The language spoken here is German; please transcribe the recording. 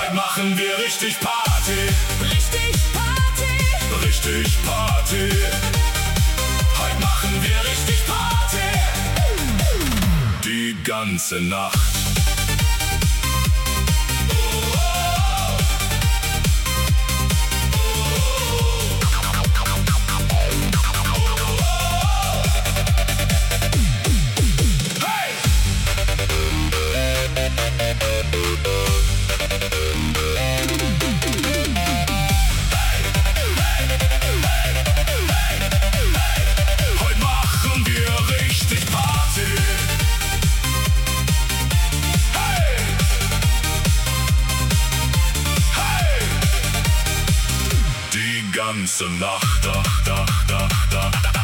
Heute machen wir richtig Party. Richtig Party. Richtig Party. Heute machen wir richtig Party. Die ganze Nacht. Ganze Nacht, Dach, Dach, Dach, Dach.